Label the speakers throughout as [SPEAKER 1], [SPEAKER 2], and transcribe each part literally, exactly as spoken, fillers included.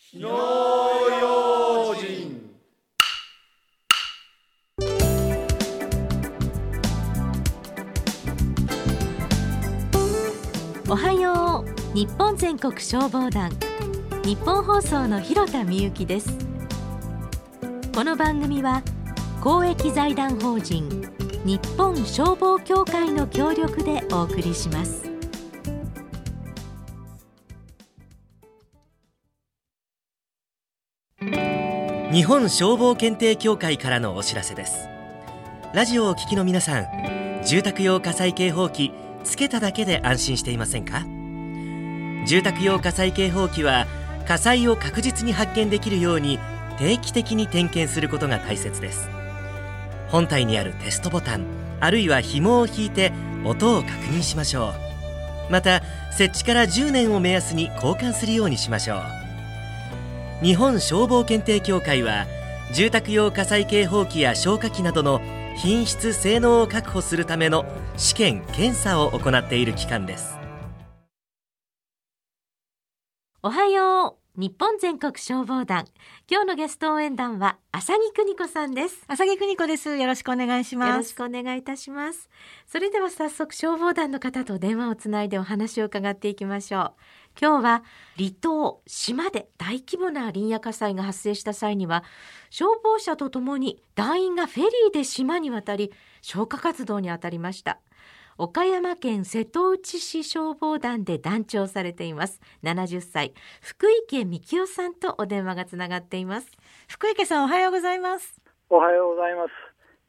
[SPEAKER 1] 火の用心。
[SPEAKER 2] おはよう。日本全国消防団、日本放送の広田美幸です。この番組は公益財団法人日本消防協会の協力でお送りします。
[SPEAKER 3] 日本消防検定協会からのお知らせです。ラジオをお聞きの皆さん、住宅用火災警報器つけただけで安心していませんか？住宅用火災警報器は火災を確実に発見できるように定期的に点検することが大切です。本体にあるテストボタン、あるいは紐を引いて音を確認しましょう。また設置からじゅうねんを目安に交換するようにしましょう。日本消防検定協会は住宅用火災警報器や消火器などの品質・性能を確保するための試験・検査を行っている機関です。
[SPEAKER 2] おはよう。日本全国消防団、今日のゲスト応援団は浅木邦子さんです。
[SPEAKER 4] 浅木邦子です。よろしくお願いします。
[SPEAKER 2] よろしくお願いいたします。それでは早速消防団の方と電話をつないでお話を伺っていきましょう。今日は離島、島で大規模な林野火災が発生した際には、消防車とともに団員がフェリーで島に渡り消火活動に当たりました。岡山県瀬戸内市消防団で団長されていますななじゅっさい福池幹夫さんとお電話がつながっています。
[SPEAKER 4] 福池さん、おはようございます。
[SPEAKER 5] おはようございます。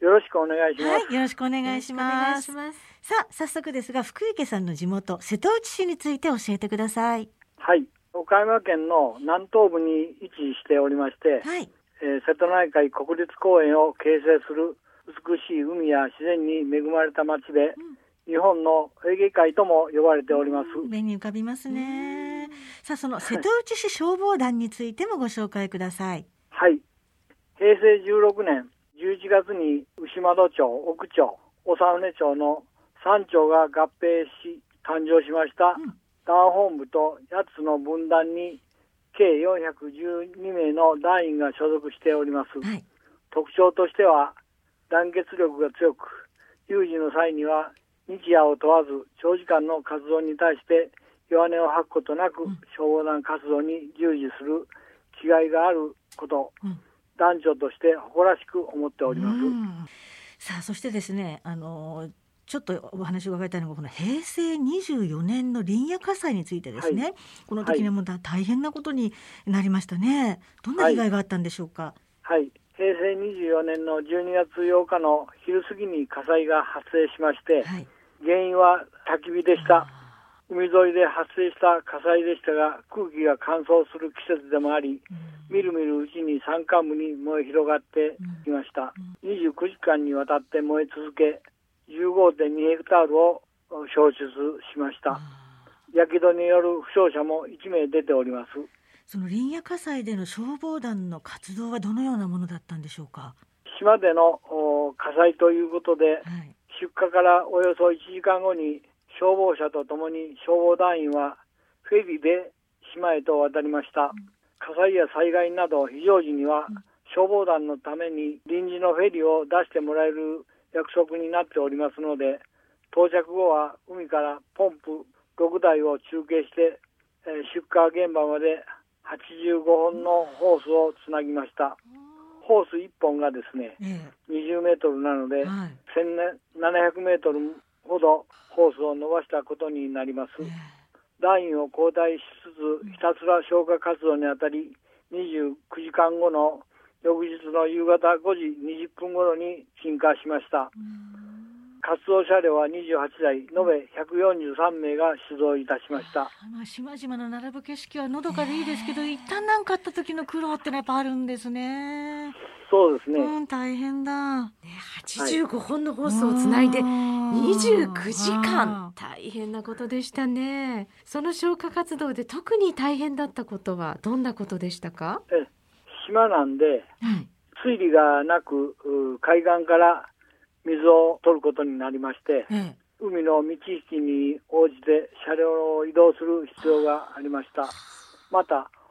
[SPEAKER 5] よろしくお願いします。
[SPEAKER 4] はい、よろしくお願いします。さあ、早速ですが、福池さんの地元瀬戸内市について教えてください。
[SPEAKER 5] はい、岡山県の南東部に位置しておりまして、
[SPEAKER 4] はい、
[SPEAKER 5] えー、瀬戸内海国立公園を形成する美しい海や自然に恵まれた町で、うん、日本のエーゲ海とも呼ばれております。
[SPEAKER 4] 目に浮かびますね。さあ、その瀬戸内市消防団についてもご紹介ください。
[SPEAKER 5] はい、へいせいじゅうろくねんじゅういちがつに牛窓町、奥町、長船町のさん町が合併し誕生しました、うん、団本部とやつつの分団に計よんひゃくじゅうにめいの団員が所属しております。はい、特徴としては団結力が強く、有事の際には日夜を問わず長時間の活動に対して弱音を吐くことなく、うん、消防団活動に従事する気概があること、うん、団長として誇らしく思っております。うん、
[SPEAKER 4] さあ、そしてですね、あのーちょっとお話を伺いたいのが、このへいせいにじゅうよねんの林野火災についてですね。はい、この時にも大変なことになりましたね。どんな被害があったんでしょうか？
[SPEAKER 5] はい、へいせいにじゅうよねんのじゅうにがつようかの昼過ぎに火災が発生しまして、はい、原因は焚き火でした。海沿いで発生した火災でしたが、空気が乾燥する季節でもあり、うん、みるみるうちに山間部に燃え広がってきました。うんうん、にじゅうくじかんにわたって燃え続け、じゅうごてんにヘクタールを焼失しました。やけどによる負傷者もいちめい出ております。
[SPEAKER 4] その林野火災での消防団の活動はどのようなものだったんでしょうか？
[SPEAKER 5] 島での火災ということで、はい、出火からおよそいちじかんごに消防車とともに消防団員はフェリーで島へと渡りました。うん、火災や災害など非常時には、うん、消防団のために臨時のフェリーを出してもらえる約束になっておりますので、到着後は海からポンプろくだいを中継して、えー、出火現場まではちじゅうごほんのホースをつなぎました。ホースいっぽんがですね、ええ、にじゅうメートルなので、はい、せんななひゃくメートルほどホースを伸ばしたことになります。ええ、団員を交代しつつひたすら消火活動にあたり、にじゅうくじかんごの翌日の夕方ごじにじゅっぷん頃に鎮火しました。活動車両はにじゅうはちだい、延べひゃくよんじゅうさんめいが出動いたしました。
[SPEAKER 4] まあ、島々の並ぶ景色はのどかでいいですけど、一旦何かあった時の苦労ってのはやっぱあるんですね。
[SPEAKER 5] そうですね、
[SPEAKER 4] うん、大変だ、ね、
[SPEAKER 2] はちじゅうごほんのホースをつないでにじゅうくじかん、大変なことでしたね。その消火活動で特に大変だったことはどんなことでしたか？
[SPEAKER 5] え島なんで、はい、水利がなく海岸から水を取ることになりまして、うん、海の満ち引きに応じて車両を移動する必要がありました。また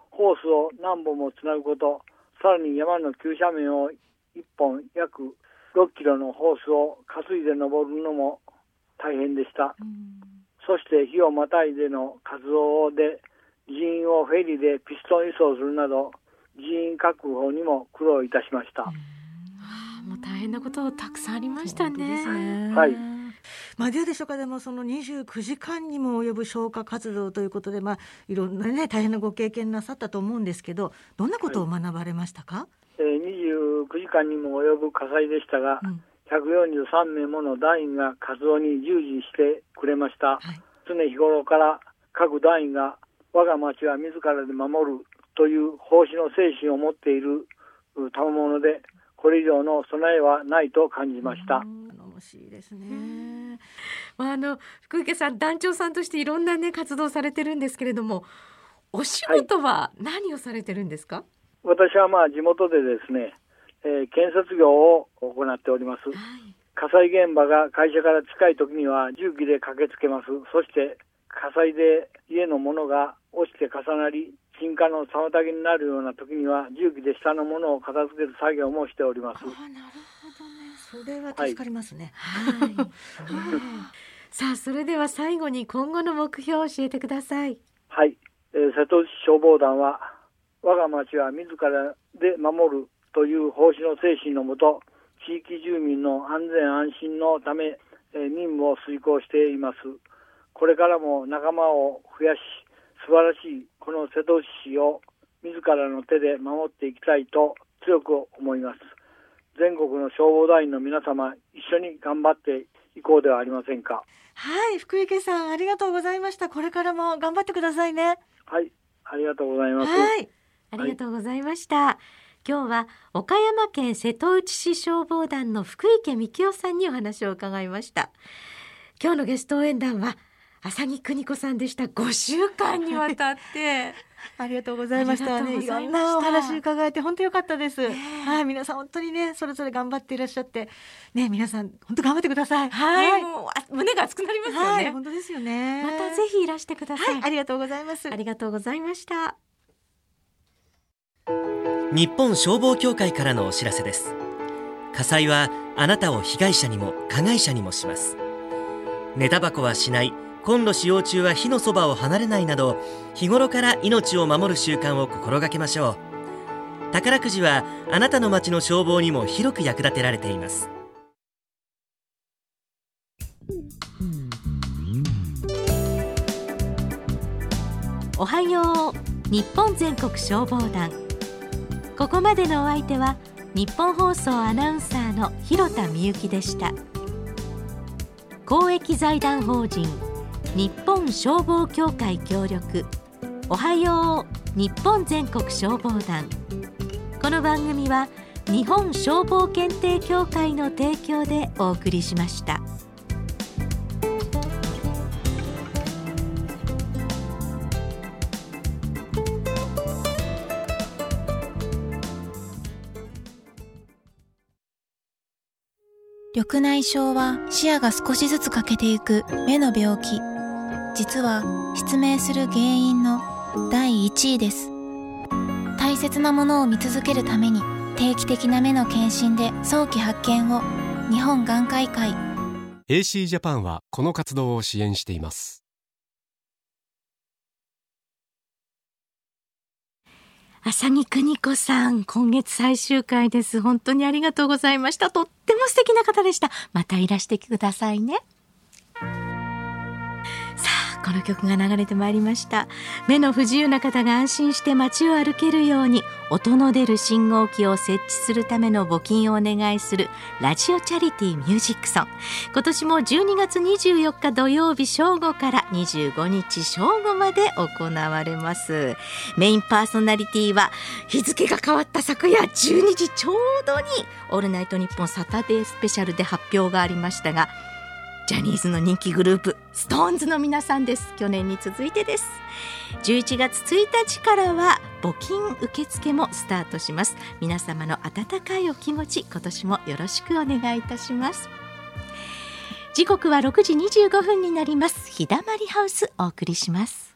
[SPEAKER 5] ホースを何本もつなぐこと、さらに山の急斜面をいっぽん約ろっキロのホースを担いで登るのも大変でした。うん、そして日をまたいでの活動で人員をフェリーでピストン輸送するなど人員確保にも苦労いたしました。うん、
[SPEAKER 2] あ、もう大変なことたくさんありましたね。
[SPEAKER 4] ですね。
[SPEAKER 5] はい。
[SPEAKER 4] まあ、どうでしょうか。でもそのにじゅうくじかんにも及ぶ消火活動ということで、まあ、いろんなね大変なご経験なさったと思うんですけど、どんなことを学ばれましたか？はい、
[SPEAKER 5] えー、にじゅうくじかんにも及ぶ火災でしたが、うん、ひゃくよんじゅうさんめいもの団員が活動に従事してくれました。はい、常日頃から各団員が我が町は自らで守るという奉仕の精神を持っている賜物で、これ以上の備えはないと感じました。
[SPEAKER 4] 頼もしいですね。
[SPEAKER 2] まあ、あの福池さん、団長さんとしていろんな、ね、活動されてるんですけれども、お仕事は何をされてるんですか？はい、
[SPEAKER 5] 私はまあ地元でですね、えー、建設業を行っております。はい、火災現場が会社から近い時には重機で駆けつけます。そして火災で家のものが落ちて重なり鎮火の妨げになるような時には重機で下のものを片付ける作業もしております。
[SPEAKER 4] あ、なるほどね。それは助かりますね。
[SPEAKER 2] はい、はい、さあ、それでは最後に今後の目標を教えてください。
[SPEAKER 5] はい、えー、瀬戸内消防団は我が町は自らで守るという奉仕の精神のもと、地域住民の安全安心のため、えー、任務を遂行しています。これからも仲間を増やし、素晴らしいこの瀬戸内市を自らの手で守っていきたいと強く思います。全国の消防団員の皆様、一緒に頑張っていこうではありませんか。
[SPEAKER 4] はい、福池さん、ありがとうございました。これからも頑張ってくださいね。
[SPEAKER 5] はい、ありがとうございます。
[SPEAKER 2] はい、ありがとうございました。はい、今日は岡山県瀬戸内市消防団の福池幹夫さんにお話を伺いました。今日のゲスト応援団は浅木邦子さんでした。ごしゅうかんにわたって
[SPEAKER 4] ありがとうございましたね。いろんなお話伺えて本当良かったです。はい、皆さん本当にね、それぞれ頑張っていらっしゃってね、皆さん本当頑張ってください。
[SPEAKER 2] はい、はい、もう胸が熱くなりますよね。
[SPEAKER 4] はい、本当ですよね。
[SPEAKER 2] またぜひいらしてください。
[SPEAKER 4] はい、ありがとうございます。
[SPEAKER 2] ありがとうございました。
[SPEAKER 3] 日本消防協会からのお知らせです。火災はあなたを被害者にも加害者にもします。寝タバコはしない、コンロ使用中は火のそばを離れないなど、日頃から命を守る習慣を心がけましょう。宝くじはあなたの町の消防にも広く役立てられています。
[SPEAKER 2] おはよう日本全国消防団。ここまでのお相手は日本放送アナウンサーの広田みゆきでした。公益財団法人日本消防協会協力、おはよう日本全国消防団。この番組は日本消防検定協会の提供でお送りしました。
[SPEAKER 6] 緑内障は視野が少しずつ欠けていく目の病気。実は失明する原因のだいいちいです。大切なものを見続けるために定期的な目の検診で早期発見を。日本眼科医会
[SPEAKER 7] エーシー ジャパンはこの活動を支援しています。
[SPEAKER 2] 浅木邦子さん、今月最終回です。本当にありがとうございました。とっても素敵な方でした。またいらしてくださいね。さあ、この曲が流れてまいりました。目の不自由な方が安心して街を歩けるように音の出る信号機を設置するための募金をお願いするラジオチャリティーミュージックソン。今年もじゅうにがつにじゅうよっか土曜日正午からにじゅうごにち正午まで行われます。メインパーソナリティは日付が変わった昨夜じゅうにじちょうどにオールナイトニッポンサタデースペシャルで発表がありましたが、ジャニーズの人気グループストーンズの皆さんです。去年に続いてです。じゅういちがつついたちからは募金受付もスタートします。皆様の温かいお気持ち、今年もよろしくお願いいたします。時刻はろくじにじゅうごふんになります。日だまりハウスお送りします。